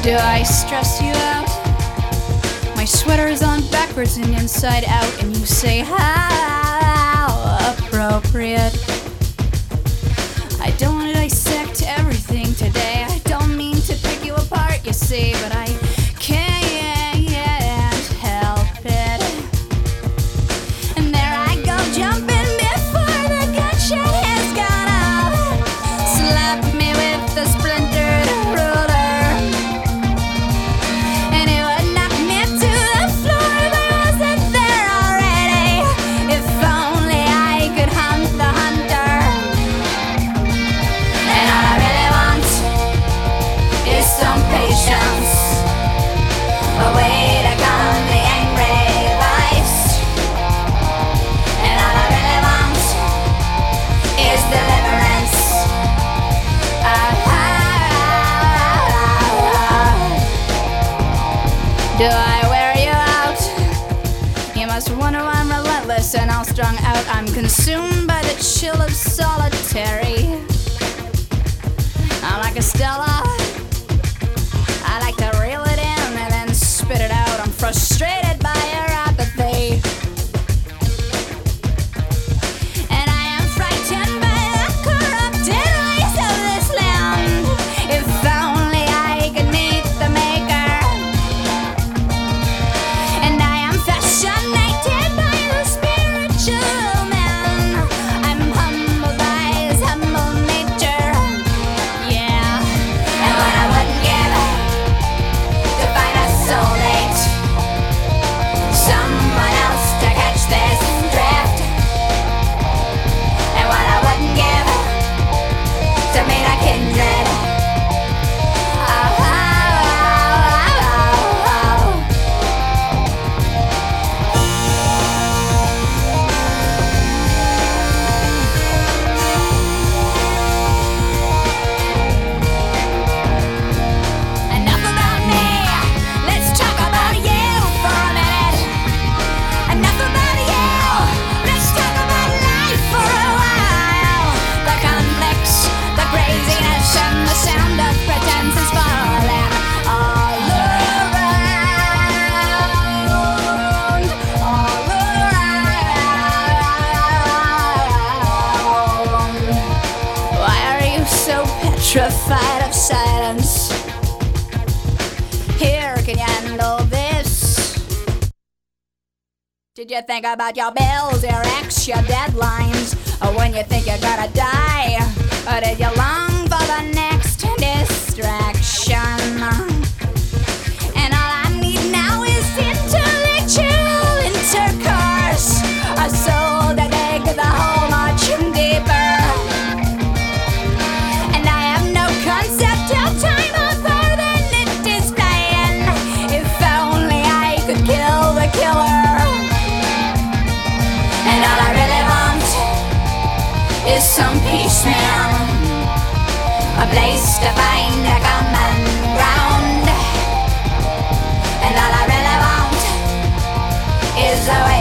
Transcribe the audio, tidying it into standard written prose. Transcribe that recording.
Do I stress you out? My sweater is on backwards and inside out, and you say, how appropriate. I don't want to dissect everything today. I don't mean to pick you apart, you see, but I can't help it. And there I go, jumping before the gunshot has gone off. Slap me with the splintered ruler, and it would knock me to the floor, but I wasn't there already. If only I could hunt the hunter. And all I really want is some patience, a way to calm the angry voice. And all I really want is deliverance. Do I wear you out? You must wonder why I'm relentless and all strung out. I'm consumed by the chill of solitary. I'm like a Stella. I like to reel it in and then spit it out. I'm frustrated by your apathy, and I am frightened by the corrupted ways of this land. If only I could meet the maker. And I am fascinated by the spiritual man. I'm humbled by his humble nature. Yeah. And what I wouldn't give to find a soulmate, someone else to catch this drift. And what I wouldn't give to meet a kindred. Enough about me. Let's talk about you for a minute. Enough about you. Let's talk about life for a while. The conflicts, the craziness, and the sound of pretense is falling all around. All around. Why are you so petrified of silence? Here, can you handle this? Did you think about your bills, your ex, your deadlines, or when you think you're gonna die? Or did you long for the next distraction? And all I need now is intellectual intercourse, a soul to dig the hole much deeper. And I have no concept of time other than it is flying. If only I could kill the killer. And all I really want is some peace, man, a place to find a common ground. And all I really want is a way